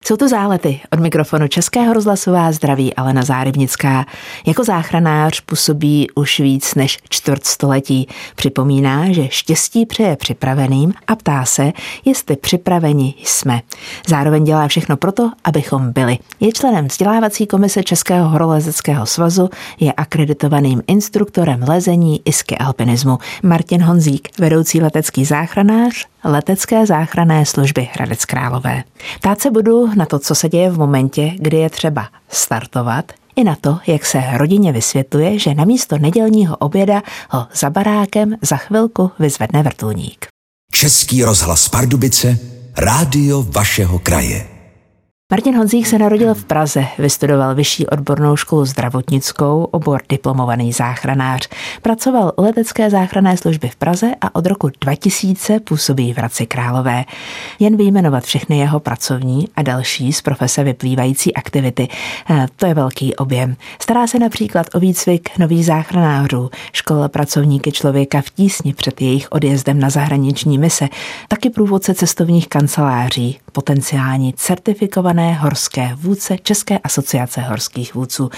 Jsou to Zálety. Od mikrofonu Českého rozhlasu vás zdraví Alena Zárybnická. Jako záchranář působí už víc než čtvrtstoletí. Připomíná, že štěstí přeje připraveným a ptá se, jestli připraveni jsme. Zároveň dělá všechno proto, abychom byli. Je členem vzdělávací komise Českého horolezeckého svazu, je akreditovaným instruktorem lezení i ski alpinismu. Martin Honzík, vedoucí letecký záchranář letecké záchranné služby Hradec Králové. Ptát se budu na to, co se děje v momentě, kdy je třeba startovat, i na to, jak se rodině vysvětluje, že namísto nedělního oběda ho za barákem za chvilku vyzvedne vrtulník. Český rozhlas Pardubice, rádio vašeho kraje. Martin Honzík se narodil v Praze, vystudoval vyšší odbornou školu zdravotnickou, obor diplomovaný záchranář. Pracoval u letecké záchranné služby v Praze a od roku 2000 působí v Hradci Králové. Jen vyjmenovat všechny jeho pracovní a další z profese vyplývající aktivity. To je velký objem. Stará se například o výcvik nových záchranářů, školil pracovníky Člověka v tísni před jejich odjezdem na zahraniční mise, taky průvodce cestovních kanceláří, potenciální certifikované horské vůdce České asociace horských vůdců.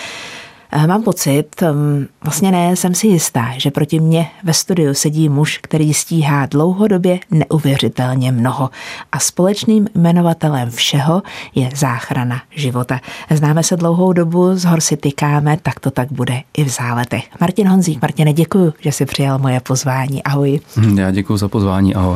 Mám pocit, vlastně ne, jsem si jistá, že proti mně ve studiu sedí muž, který stíhá dlouhodobě neuvěřitelně mnoho a společným jmenovatelem všeho je záchrana života. Známe se dlouhou dobu, z hor si tykáme, tak to tak bude i v Záletech. Martin Honzík, Martine, děkuju, že jsi přijal moje pozvání. Ahoj. Já děkuju za pozvání, ahoj.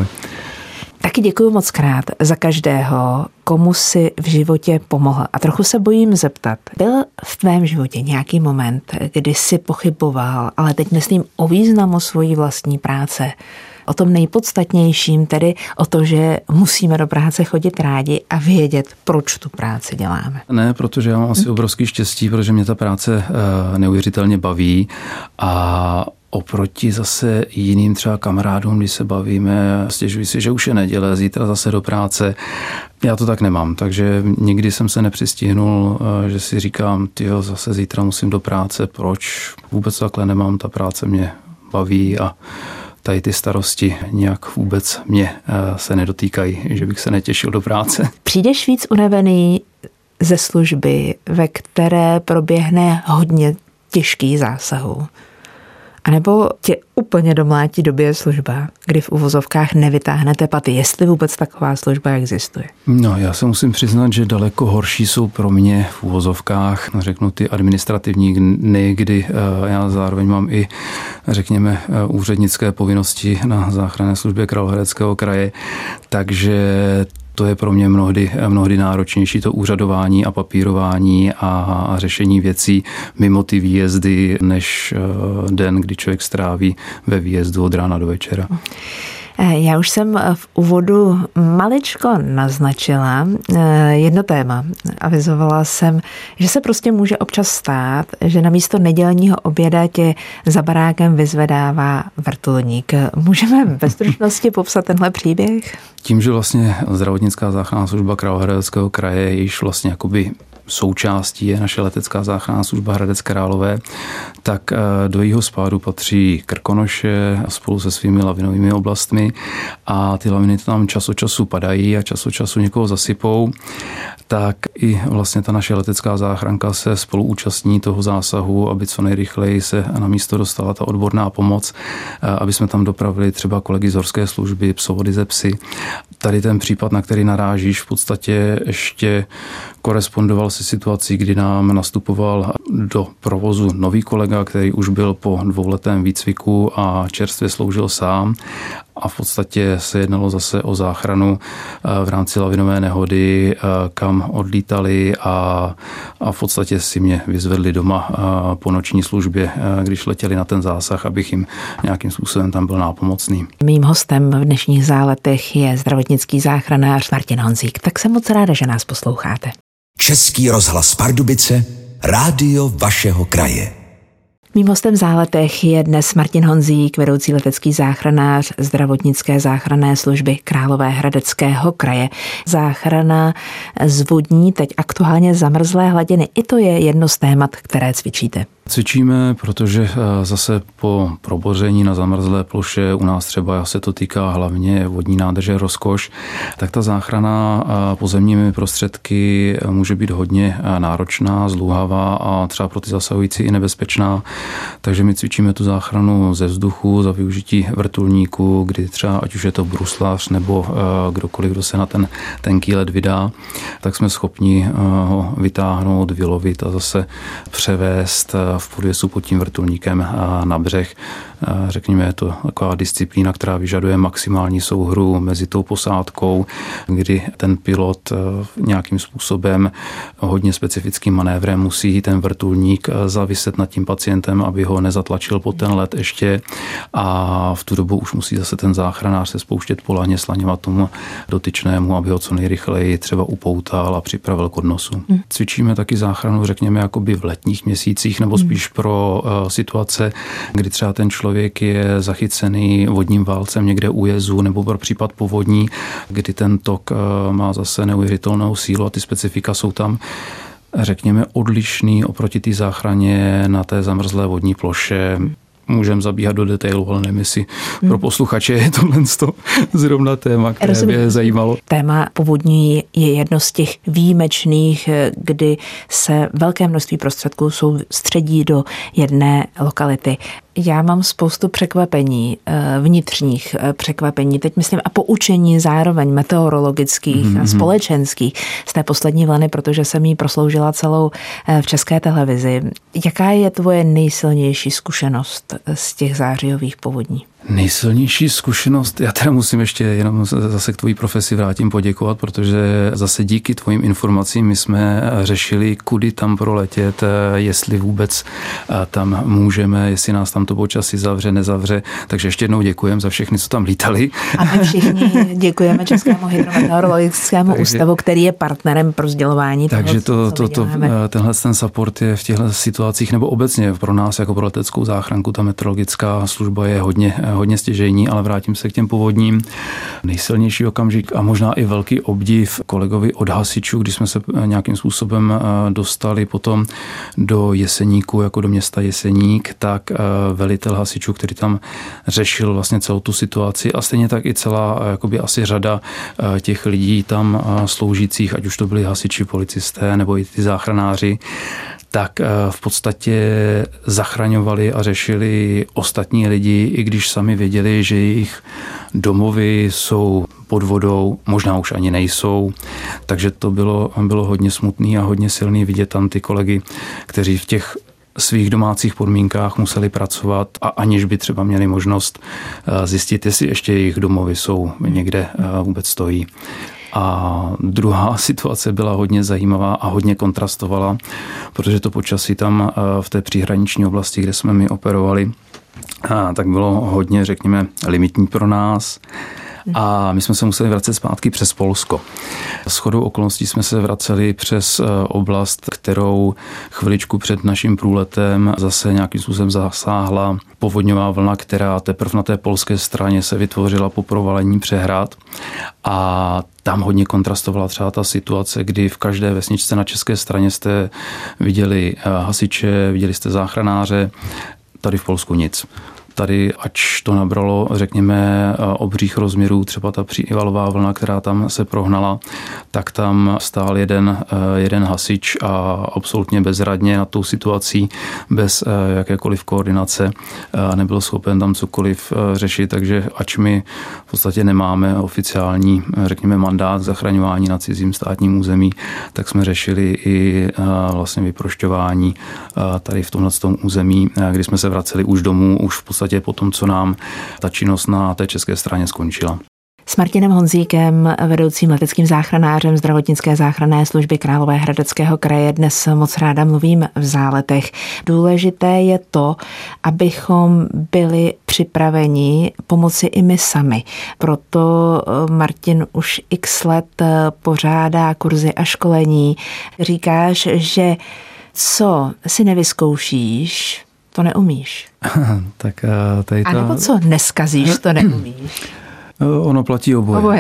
Taky děkuju moc krát za každého, komu si v životě pomohl. A trochu se bojím zeptat, byl v tvém životě nějaký moment, kdy jsi pochyboval, ale teď myslím o významu svojí vlastní práce, o tom nejpodstatnějším, tedy o to, že musíme do práce chodit rádi a vědět, proč tu práci děláme. Ne, protože já mám asi obrovský štěstí, protože mě ta práce neuvěřitelně baví a oproti zase jiným třeba kamarádům, když se bavíme, stěžuji si, že už je neděle, zítra zase do práce. Já to tak nemám, takže nikdy jsem se nepřistihnul, že si říkám, tyjo, zase zítra musím do práce, proč? Vůbec takhle nemám, ta práce mě baví a tady ty starosti nějak vůbec mě se nedotýkají, že bych se netěšil do práce. Přijdeš víc unavený ze služby, ve které proběhne hodně těžkých zásahů? A nebo tě úplně domlátí době služba, kdy v uvozovkách nevytáhnete paty, jestli vůbec taková služba existuje? No, já se musím přiznat, že daleko horší jsou pro mě v uvozovkách, řeknu ty administrativní dny, kdy já zároveň mám i, řekněme, úřednické povinnosti na záchranné službě Královéhradeckého kraje, takže to je pro mě mnohdy náročnější, to úřadování a papírování a řešení věcí mimo ty výjezdy, než den, kdy člověk stráví ve výjezdu od rána do večera. Já už jsem v úvodu maličko naznačila jedno téma. Avizovala jsem, že se prostě může občas stát, že namísto nedělního oběda tě za barákem vyzvedává vrtulník. Můžeme ve stručnosti popsat tenhle příběh? Tím, že vlastně zdravotnická záchranná služba Královéhradeckého kraje, jejíž vlastně jakoby součástí je naše letecká záchranná služba Hradec Králové, tak do jejího spádu patří Krkonoše spolu se svými lavinovými oblastmi a ty laviny tam čas od času padají a čas od času někoho zasypou, tak i vlastně ta naše letecká záchranka se spolu účastní toho zásahu, aby co nejrychleji se na místo dostala ta odborná pomoc, aby jsme tam dopravili třeba kolegy z horské služby, psovody ze psy. Tady ten případ, na který narážíš, v podstatě ještě korespondoval se situací, kdy nám nastupoval do provozu nový kolega, který už byl po 2letém výcviku a čerstvě sloužil sám. A v podstatě se jednalo zase o záchranu v rámci lavinové nehody, kam odlítali a v podstatě si mě vyzvedli doma po noční službě, když letěli na ten zásah, abych jim nějakým způsobem tam byl nápomocný. Mým hostem v dnešních Záletech je zdravotnický záchranář Martin Honzík. Tak jsem moc ráda, že nás posloucháte. Český rozhlas Pardubice, rádio vašeho kraje. Mým hostem v Záletech je dnes Martin Honzík, vedoucí letecký záchranář zdravotnické záchranné služby Královéhradeckého kraje. Záchrana z vodní, teď aktuálně zamrzlé hladiny. I to je jedno z témat, které cvičíte. Cvičíme, protože zase po proboření na zamrzlé ploše, u nás třeba se to týká hlavně vodní nádrže Rozkoš, tak ta záchrana pozemními prostředky může být hodně náročná, zdlouhavá a třeba pro ty zasahující i nebezpečná. Takže my cvičíme tu záchranu ze vzduchu za využití vrtulníku, kdy třeba ať už je to bruslař nebo kdokoliv, kdo se na ten tenký led vydá, tak jsme schopni ho vytáhnout, vylovit a zase převést v podvěsu pod tím vrtulníkem na břeh. Řekněme, je to taková disciplína, která vyžaduje maximální souhru mezi tou posádkou, kdy ten pilot nějakým způsobem hodně specifickým manévrem musí ten vrtulník zaviset nad tím pacientem, aby ho nezatlačil pod ten led ještě, a v tu dobu už musí zase ten záchranář se spouštět po laně, slaňovat tomu dotyčnému, aby ho co nejrychleji třeba upoutal a připravil k odnosu. Cvičíme taky záchranu, řekněme, jakoby v letních měsících, nebo spíš pro situace, kdy třeba ten člověk je zachycený vodním válcem někde u jezu, nebo pro případ povodní, kdy ten tok má zase neuvěřitelnou sílu a ty specifika jsou tam, řekněme, odlišný oproti té záchraně na té zamrzlé vodní ploše. Můžeme zabíhat do detailu, ale nevím, jestli pro posluchače je tohle zrovna téma, které by je zajímalo. Téma povodní je jedno z těch výjimečných, kdy se velké množství prostředků soustředí do jedné lokality. Já mám spoustu překvapení, vnitřních překvapení, teď myslím a poučení zároveň meteorologických a společenských z té poslední vlny, protože jsem jí prosloužila celou v České televizi. Jaká je tvoje nejsilnější zkušenost z těch zářijových povodní? Nejsilnější zkušenost, já teda musím ještě jenom zase k tvojí profesi vrátím poděkovat, protože zase díky tvojim informacím my jsme řešili, kudy tam proletět, jestli vůbec tam můžeme, jestli nás tam to počasí zavře, nezavře. Takže ještě jednou děkujeme za všechny, co tam lítali. A my všichni děkujeme Českému hydrometeorologickému ústavu, který je partnerem pro sdělování. Takže tenhle ten support je v těchto situacích, nebo obecně pro nás jako pro leteckou záchranku, ta meteorologická služba je hodně stěžejní, ale vrátím se k těm povodním. Nejsilnější okamžik a možná i velký obdiv kolegovi od hasičů, když jsme se nějakým způsobem dostali potom do Jeseníku, jako do města Jeseník, tak velitel hasičů, který tam řešil vlastně celou tu situaci a stejně tak i celá jakoby asi řada těch lidí tam sloužících, ať už to byli hasiči, policisté nebo i ty záchranáři, tak v podstatě zachraňovali a řešili ostatní lidi, i když sami věděli, že jejich domovy jsou pod vodou, možná už ani nejsou. Takže to bylo hodně smutný a hodně silný vidět tam ty kolegy, kteří v těch svých domácích podmínkách museli pracovat a aniž by třeba měli možnost zjistit, jestli ještě jejich domovy jsou někde vůbec stojí. A druhá situace byla hodně zajímavá a hodně kontrastovala, protože to počasí tam v té příhraniční oblasti, kde jsme my operovali, tak bylo hodně, řekněme, limitní pro nás. A my jsme se museli vracet zpátky přes Polsko. Shodou okolností jsme se vraceli přes oblast, kterou chviličku před naším průletem zase nějakým způsobem zasáhla povodňová vlna, která teprve na té polské straně se vytvořila po provalení přehrad. A tam hodně kontrastovala třeba ta situace, kdy v každé vesničce na české straně jste viděli hasiče, viděli jste záchranáře, tady v Polsku nic. Tady, ač to nabralo, řekněme, obřích rozměrů, třeba ta přívalová vlna, která tam se prohnala, tak tam stál jeden hasič a absolutně bezradně nad tou situací, bez jakékoliv koordinace, nebyl schopen tam cokoliv řešit, takže ač my v podstatě nemáme oficiální, řekněme, mandát zachraňování na cizím státním území, tak jsme řešili i vlastně vyprošťování tady v tomhle území, kdy jsme se vraceli už domů, už v podstatě po tom, co nám ta činnost na té české straně skončila. S Martinem Honzíkem, vedoucím leteckým záchranářem zdravotnické záchranné služby Královéhradeckého kraje, dnes moc ráda mluvím v Záletech. Důležité je to, abychom byli připraveni pomoci i my sami. Proto Martin už x let pořádá kurzy a školení. Říkáš, že co si nevyzkoušíš, to neumíš. Tak tady A nebo co neskazíš, to neumíš. Ono platí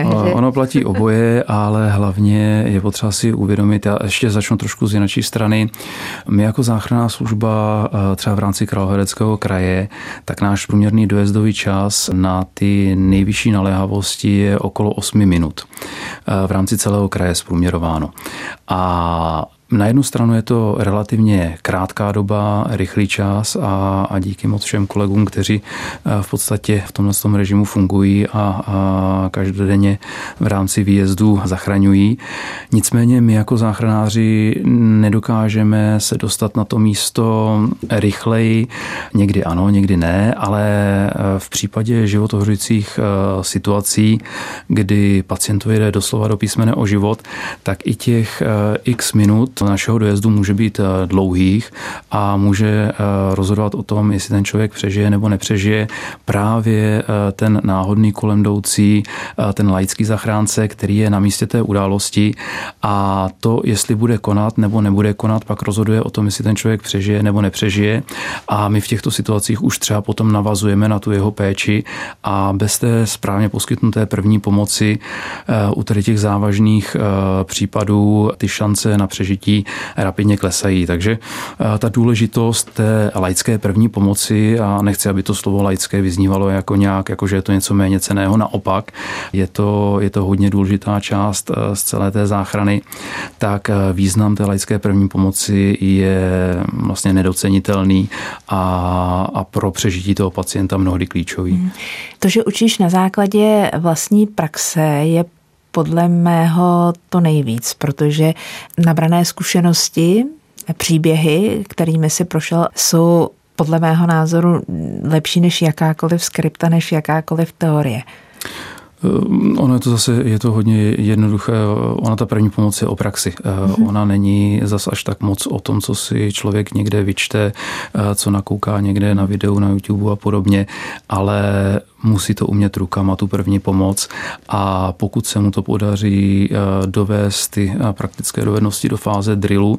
oboje, ale hlavně je potřeba si uvědomit, já ještě začnu trošku z jiné strany. My jako záchranná služba třeba v rámci Královéhradeckého kraje, tak náš průměrný dojezdový čas na ty nejvyšší naléhavosti je okolo 8 minut. V rámci celého kraje zprůměrováno. A na jednu stranu je to relativně krátká doba, rychlý čas a díky moc všem kolegům, kteří v podstatě v tomhle režimu fungují a každodenně v rámci výjezdu zachraňují. Nicméně my jako záchranáři nedokážeme se dostat na to místo rychleji, někdy ano, někdy ne, ale v případě životohrožujících situací, kdy pacientovi jde doslova do písmene o život, tak i těch x minut našeho dojezdu může být dlouhých a může rozhodovat o tom, jestli ten člověk přežije nebo nepřežije právě ten náhodný kolem jdoucí, ten laický zachránce, který je na místě té události a to, jestli bude konat nebo nebude konat, pak rozhoduje o tom, jestli ten člověk přežije nebo nepřežije a my v těchto situacích už třeba potom navazujeme na tu jeho péči a bez té správně poskytnuté první pomoci u těch závažných případů ty šance na přežití rapidně klesají. Takže ta důležitost té laické první pomoci, a nechci, aby to slovo laické vyznívalo jako nějak, jako že je to něco méně cenného, naopak, je to hodně důležitá část z celé té záchrany, tak význam té laické první pomoci je vlastně nedocenitelný a pro přežití toho pacienta mnohdy klíčový. To, že učíš na základě vlastní praxe, je podle mého to nejvíc, protože nabrané zkušenosti, příběhy, kterými si prošel, jsou podle mého názoru lepší než jakákoliv skripta, než jakákoliv teorie. Ono je to zase, je to hodně jednoduché. Ona ta první pomoc je o praxi. Ona není zas až tak moc o tom, co si člověk někde vyčte, co nakouká někde na videu, na YouTube a podobně, ale musí to umět rukama, tu první pomoc a pokud se mu to podaří dovést ty praktické dovednosti do fáze drillu,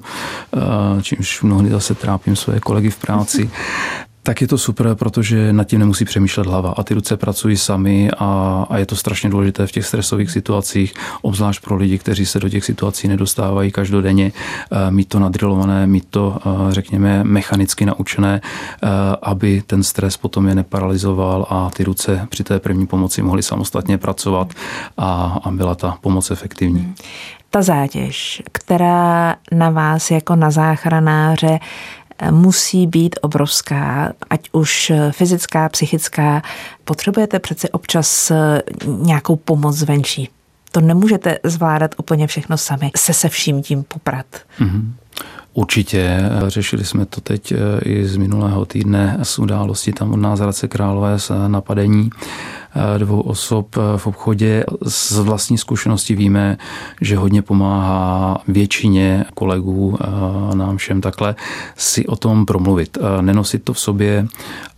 čímž mnohdy zase trápím své kolegy v práci, tak je to super, protože nad tím nemusí přemýšlet hlava a ty ruce pracují sami a je to strašně důležité v těch stresových situacích, obzvlášť pro lidi, kteří se do těch situací nedostávají každodenně, mít to nadrilované, mít to, řekněme, mechanicky naučené, aby ten stres potom je neparalyzoval a ty ruce při té první pomoci mohly samostatně pracovat a byla ta pomoc efektivní. Ta zátěž, která na vás jako na záchranáře musí být obrovská, ať už fyzická, psychická. Potřebujete přece občas nějakou pomoc zvenčí. To nemůžete zvládat úplně všechno sami, se vším tím poprat. Mm-hmm. Určitě. Řešili jsme to teď i z minulého týdne z události tam od nás Hradce Králové z napadení 2 osob v obchodě. Z vlastní zkušenosti víme, že hodně pomáhá většině kolegů nám všem takhle si o tom promluvit. Nenosit to v sobě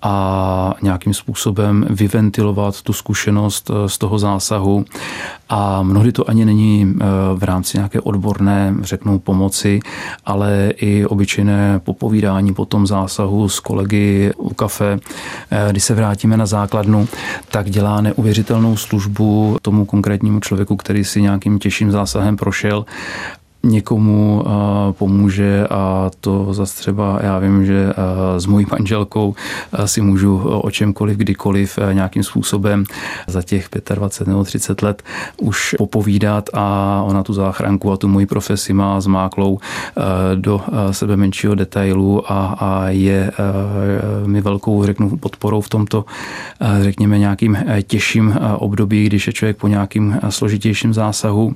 a nějakým způsobem vyventilovat tu zkušenost z toho zásahu. A mnohdy to ani není v rámci nějaké odborné, řeknou, pomoci, ale i obyčejné popovídání po tom zásahu s kolegy u kafe. Když se vrátíme na základnu, tak dělá neuvěřitelnou službu tomu konkrétnímu člověku, který si nějakým těžším zásahem prošel. Někomu pomůže a to zase třeba já vím, že s mojí manželkou si můžu o čemkoliv, kdykoliv nějakým způsobem za těch 25 nebo 30 let už popovídat a ona tu záchranku a tu moji profesi má zmáklou do sebe menšího detailu a je mi velkou, řeknu, podporou v tomto, řekněme, nějakým těžším období, když je člověk po nějakým složitějším zásahu.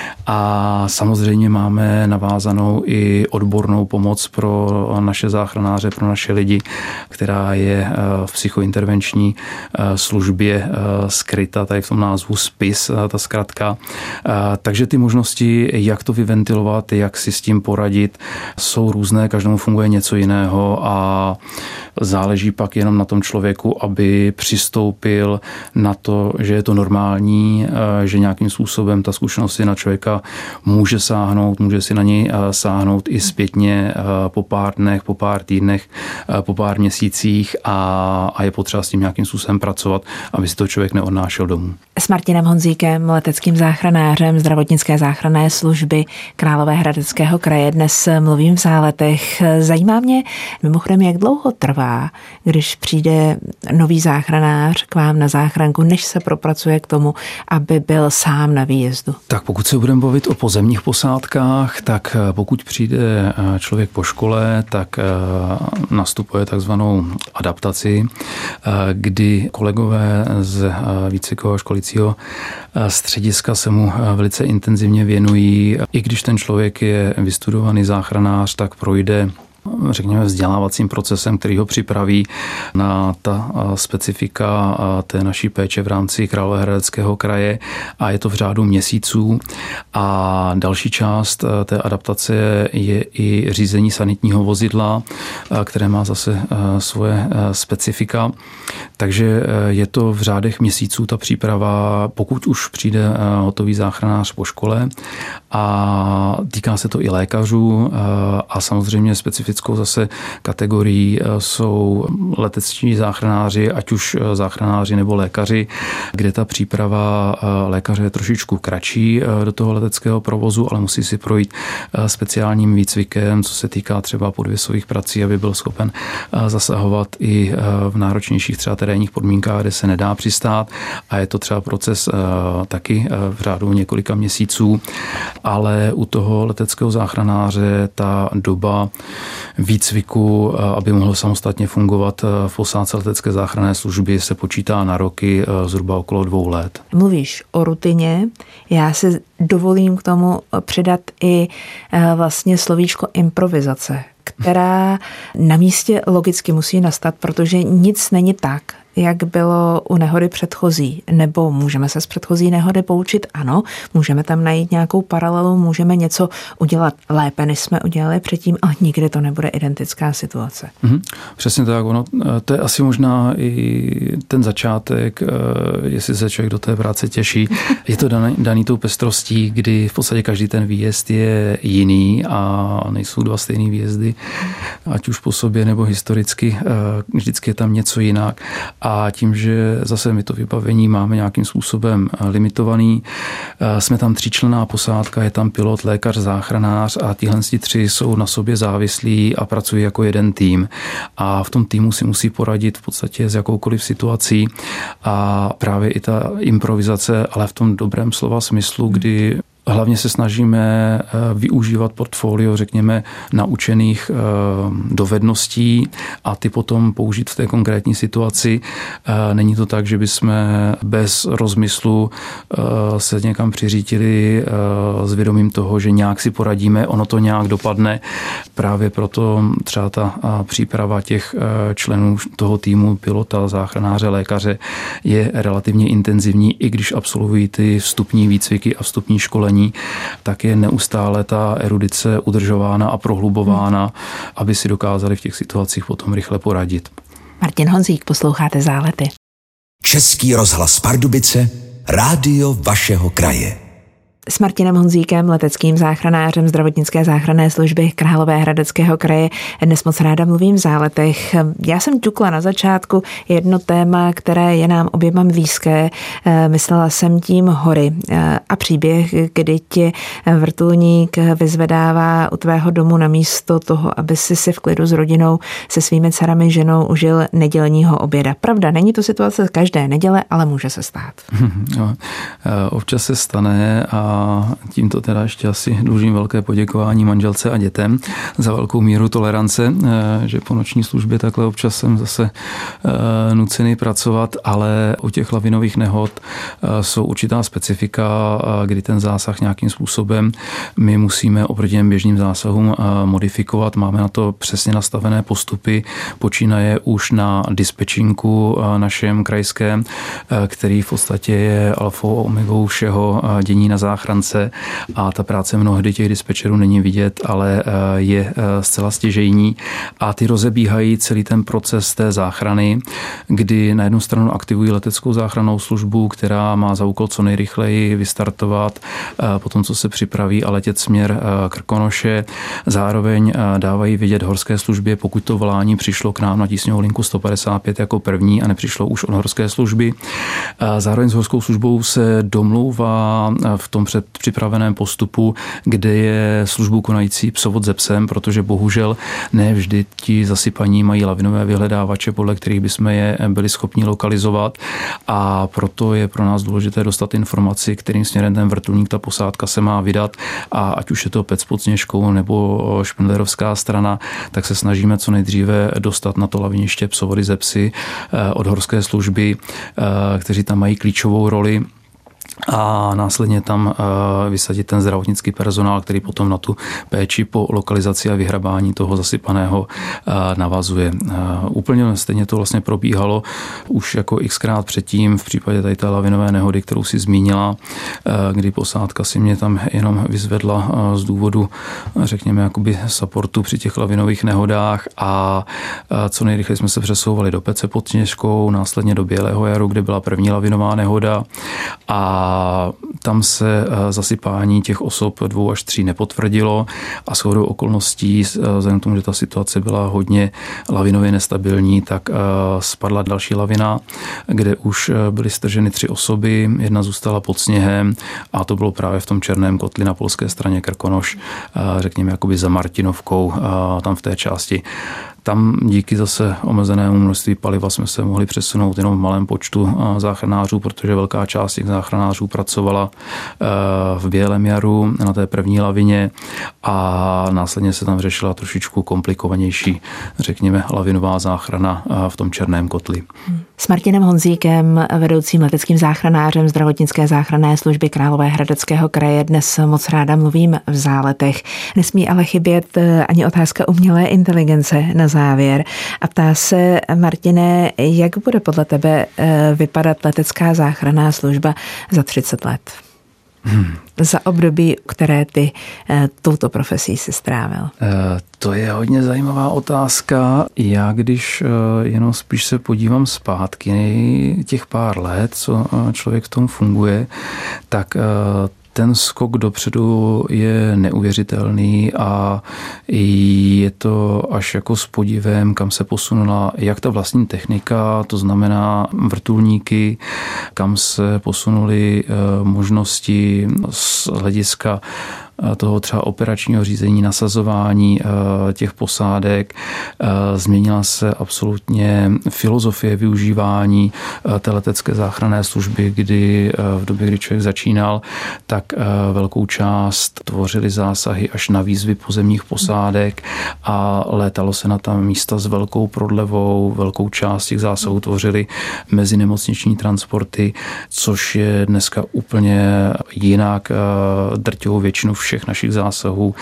A samozřejmě máme navázanou i odbornou pomoc pro naše záchranáře, pro naše lidi, která je v psychointervenční službě skryta, tady v tom názvu SPIS, ta zkratka. Takže ty možnosti, jak to vyventilovat, jak si s tím poradit, jsou různé, každému funguje něco jiného a záleží pak jenom na tom člověku, aby přistoupil na to, že je to normální, že nějakým způsobem ta zkušenost na člověka může sáhnout sáhnout, může si na něj sáhnout i zpětně po pár dnech, po pár týdnech, po pár měsících a je potřeba s tím nějakým způsobem pracovat, aby si to člověk neodnášel domů. S Martinem Honzíkem, leteckým záchranářem zdravotnické záchranné služby Královéhradeckého kraje, dnes mluvím v Záletech. Zajímá mě mimochodem, jak dlouho trvá, když přijde nový záchranář k vám na záchranku, než se propracuje k tomu, aby byl sám na výjezdu. Tak pokud se budeme bavit o pozemních posádkách, tak pokud přijde člověk po škole, tak nastupuje takzvanou adaptaci, kdy kolegové z výcvikového školicího střediska se mu velice intenzivně věnují. I když ten člověk je vystudovaný záchranář, tak projde řekněme vzdělávacím procesem, který ho připraví na ta specifika té naší péče v rámci Královéhradeckého kraje a je to v řádu měsíců. A další část té adaptace je i řízení sanitního vozidla, které má zase svoje specifika. Takže je to v řádech měsíců ta příprava, pokud už přijde hotový záchranář po škole, a týká se to i lékařů a samozřejmě specifickou zase kategorií jsou leteční záchranáři, ať už záchranáři nebo lékaři, kde ta příprava lékaře je trošičku kratší do toho leteckého provozu, ale musí si projít speciálním výcvikem, co se týká třeba podvěsových prací, aby byl schopen zasahovat i v náročnějších třeba terénních podmínkách, kde se nedá přistát, a je to třeba proces taky v řádu několika měsíců, ale u toho leteckého záchranáře ta doba výcviku, aby mohl samostatně fungovat v posádce letecké záchranné služby, se počítá na roky zhruba okolo 2 let. Mluvíš o rutině, já si dovolím k tomu přidat i vlastně slovíčko improvizace, která na místě logicky musí nastat, protože nic není tak, jak bylo u nehody předchozí, nebo můžeme se z předchozí nehody poučit, ano, můžeme tam najít nějakou paralelu, můžeme něco udělat lépe, než jsme udělali předtím, ale nikdy to nebude identická situace. Přesně tak, to je asi možná i ten začátek, jestli se člověk do té práce těší. Je to daný tou pestrostí, kdy v podstatě každý ten výjezd je jiný a nejsou 2 stejný výjezdy, ať už po sobě nebo historicky, vždycky je tam něco jinak. A tím, že zase my to vybavení máme nějakým způsobem limitovaný, jsme tam 3členná posádka, je tam pilot, lékař, záchranář a tihle 3 jsou na sobě závislí a pracují jako jeden tým. A v tom týmu si musí poradit v podstatě s jakoukoliv situací a právě i ta improvizace, ale v tom dobrém slova smyslu, kdy hlavně se snažíme využívat portfolio, řekněme, naučených dovedností a ty potom použít v té konkrétní situaci. Není to tak, že bychom bez rozmyslu se někam přiřítili s vědomím toho, že nějak si poradíme, ono to nějak dopadne. Právě proto třeba ta příprava těch členů toho týmu, pilota, záchranáře, lékaře, je relativně intenzivní, i když absolvují ty vstupní výcviky a vstupní školení, tak je neustále ta erudice udržována a prohlubována, aby si dokázali v těch situacích potom rychle poradit. Martin Honzík, posloucháte Zálety. Český rozhlas Pardubice, rádio vašeho kraje. S Martinem Honzíkem, leteckým záchranářem zdravotnické záchranné služby Královéhradeckého kraje, dnes moc ráda mluvím v Záletech. Já jsem ťukla na začátku jedno téma, které je nám oběma blízké. Myslela jsem tím hory a příběh, kdy ti vrtulník vyzvedává u tvého domu na místo toho, aby si v klidu s rodinou, se svými dcerami, ženou užil nedělního oběda. Pravda, není to situace každé neděle, ale může se stát. Občas se stane a tímto teda ještě asi dlužím velké poděkování manželce a dětem za velkou míru tolerance, že po noční službě takhle občas jsem zase nucený pracovat, ale u těch lavinových nehod jsou určitá specifika, kdy ten zásah nějakým způsobem my musíme oproti těm běžným zásahům modifikovat. Máme na to přesně nastavené postupy, počínaje už na dispečinku našem krajském, který v podstatě je alfou a omegou všeho dění na záchraně. záchrance a ta práce mnohdy těch dispečerů není vidět, ale je zcela stěžejní a ty rozebíhají celý ten proces té záchrany, kdy na jednu stranu aktivují leteckou záchrannou službu, která má za úkol co nejrychleji vystartovat po tom, co se připraví a letět směr Krkonoše. Zároveň dávají vědět horské službě, pokud to volání přišlo k nám na tísňovou linku 155 jako první a nepřišlo už od horské služby. Zároveň s horskou službou se domlouvá v tom předpřipraveném postupu, kde je službu konající psovod se psem, protože bohužel ne vždy ti zasypaní mají lavinové vyhledávače, podle kterých bychom je byli schopni lokalizovat a proto je pro nás důležité dostat informaci, kterým směrem ten vrtulník, ta posádka se má vydat a ať už je to Pec pod Sněžkou nebo špindlerovská strana, tak se snažíme co nejdříve dostat na to laviniště psovody ze psy od horské služby, kteří tam mají klíčovou roli a následně tam vysadit ten zdravotnický personál, který potom na tu péči po lokalizaci a vyhrabání toho zasypaného navazuje. Úplně stejně to vlastně probíhalo už jako xkrát předtím v případě tady té lavinové nehody, kterou si zmínila, kdy posádka si mě tam jenom vyzvedla z důvodu, řekněme, jakoby supportu při těch lavinových nehodách a co nejrychleji jsme se přesouvali do Pece pod Sněžkou, následně do Bělého Jaru, kde byla první lavinová nehoda a tam se zasypání těch osob 2 až 3 nepotvrdilo a shodou okolností, vzhledem k tomu, že ta situace byla hodně lavinově nestabilní, tak spadla další lavina, kde už byly strženy 3 osoby, jedna zůstala pod sněhem a to bylo právě v tom černém kotli na polské straně Krkonoš, řekněme jakoby za Martinovkou, tam v té části. Tam díky zase omezenému množství paliva jsme se mohli přesunout jenom v malém počtu záchranářů, protože velká část těch záchranářů pracovala v Bělém Jaru na té první lavině a následně se tam řešila trošičku komplikovanější, řekněme, lavinová záchrana v tom černém kotli. S Martinem Honzíkem, vedoucím leteckým záchranářem zdravotnické záchranné služby Královéhradeckého kraje, dnes moc ráda mluvím v záletech. Nesmí ale chybět ani otázka umělé inteligence na závěr. A ptá se, Martine, jak bude podle tebe vypadat letecká záchranná služba za 30 let? Za období, které ty touto profesí si strávil? To je hodně zajímavá otázka. Já když jenom spíš se podívám zpátky těch pár let, co člověk v tom funguje, tak ten skok dopředu je neuvěřitelný a je to až jako s podivem, kam se posunula jak ta vlastní technika, to znamená vrtulníky, kam se posunuly možnosti z hlediska toho třeba operačního řízení, nasazování těch posádek. Změnila se absolutně filozofie využívání té letecké záchranné služby, kdy v době, kdy člověk začínal, tak velkou část tvořily zásahy až na výzvy pozemních posádek a létalo se na ta místa s velkou prodlevou, velkou část těch zásahů tvořily mezinemocniční transporty, což je dneska úplně jinak. Drtivou většinu všech našich zásahů,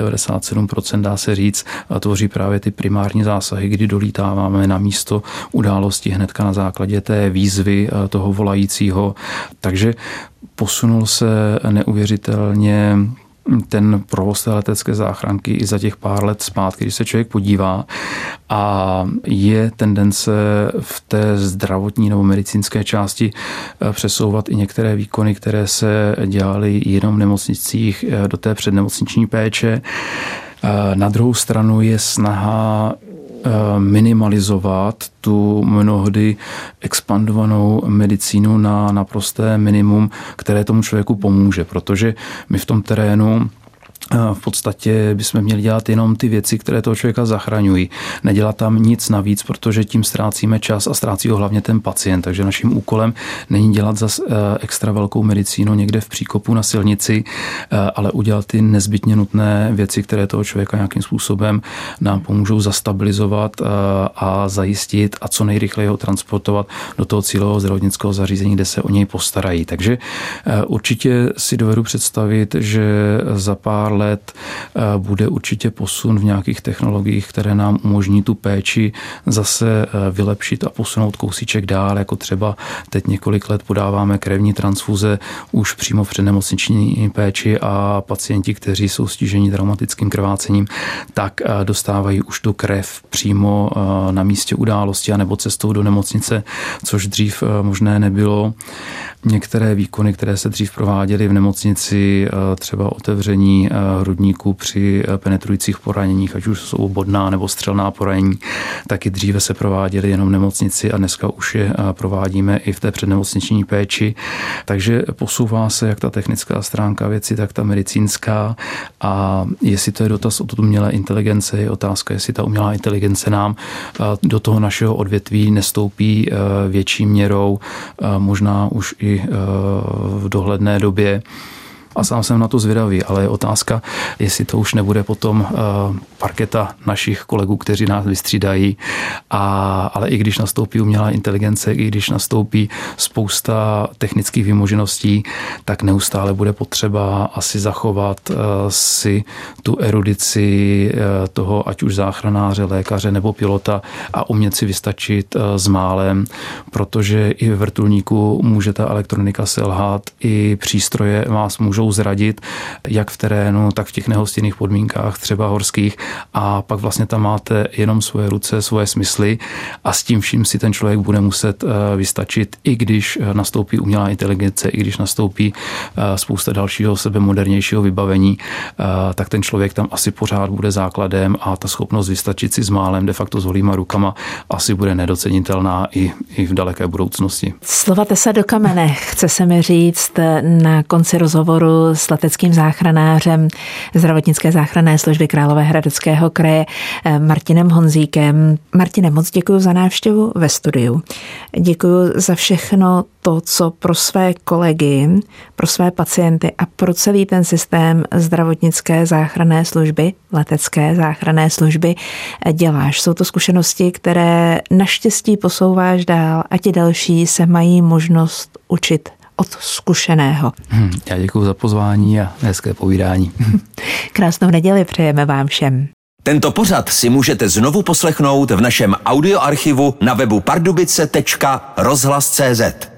97% dá se říct, tvoří právě ty primární zásahy, kdy dolítáváme na místo události hnedka na základě té výzvy toho volajícího. Takže posunul se neuvěřitelně ten provoz té letecké záchranky i za těch pár let zpátky, když se člověk podívá a je tendence v té zdravotní nebo medicínské části přesouvat i některé výkony, které se dělaly jenom v nemocnicích do té přednemocniční péče. Na druhou stranu je snaha minimalizovat tu mnohdy expandovanou medicínu na naprosté minimum, které tomu člověku pomůže, protože my v tom terénu v podstatě bychom měli dělat jenom ty věci, které toho člověka zachraňují. Nedělat tam nic navíc, protože tím ztrácíme čas a ztrácí ho hlavně ten pacient. Takže naším úkolem není dělat zas extra velkou medicínu někde v příkopu na silnici, ale udělat ty nezbytně nutné věci, které toho člověka nějakým způsobem nám pomůžou zastabilizovat a zajistit a co nejrychleji ho transportovat do toho cílového zdravotnického zařízení, kde se o něj postarají. Takže určitě si dovedu představit, že za pár let let bude určitě posun v nějakých technologiích, které nám umožní tu péči zase vylepšit a posunout kousíček dál, jako třeba teď několik let podáváme krevní transfuze už přímo v přednemocniční péči a pacienti, kteří jsou stiženi traumatickým krvácením, tak dostávají už tu krev přímo na místě události anebo cestou do nemocnice, což dřív možné nebylo. Některé výkony, které se dřív prováděly v nemocnici, třeba otevření hrudníku při penetrujících poraněních, ať už jsou bodná nebo střelná poranění, taky dříve se prováděly jenom v nemocnici a dneska už je provádíme i v té přednemocniční péči. Takže posouvá se jak ta technická stránka věci, tak ta medicínská, a jestli to je dotaz o tu umělé inteligence, je otázka, jestli ta umělá inteligence nám do toho našeho odvětví nestoupí větší měrou, možná už i v dohledné době. A sám jsem na to zvědavý, ale je otázka, jestli to už nebude potom parketa našich kolegů, kteří nás vystřídají. Ale i když nastoupí umělá inteligence, i když nastoupí spousta technických vymožeností, tak neustále bude potřeba asi zachovat si tu erudici toho, ať už záchranáře, lékaře nebo pilota, a umět si vystačit s málem, protože i ve vrtulníku může ta elektronika selhat, i přístroje vás můžou zradit, jak v terénu, tak v těch nehostinných podmínkách, třeba horských, a pak vlastně tam máte jenom svoje ruce, svoje smysly a s tím vším si ten člověk bude muset vystačit, i když nastoupí umělá inteligence, i když nastoupí spousta dalšího sebemodernějšího vybavení, tak ten člověk tam asi pořád bude základem a ta schopnost vystačit si s málem, de facto s holýma rukama, asi bude nedocenitelná i v daleké budoucnosti. Slova tesa do kamene, chce se mi říct na konci rozhovoru s leteckým záchranářem Zdravotnické záchranné služby Královéhradeckého kraje Martinem Honzíkem. Martine, moc děkuji za návštěvu ve studiu. Děkuji za všechno to, co pro své kolegy, pro své pacienty a pro celý ten systém zdravotnické záchranné služby, letecké záchranné služby děláš. Jsou to zkušenosti, které naštěstí posouváš dál a ti další se mají možnost učit od zkušeného. Já děkuji za pozvání a hezké povídání. Krásnou neděli přejeme vám všem. Tento pořad si můžete znovu poslechnout v našem audioarchivu na webu pardubice.rozhlas.cz.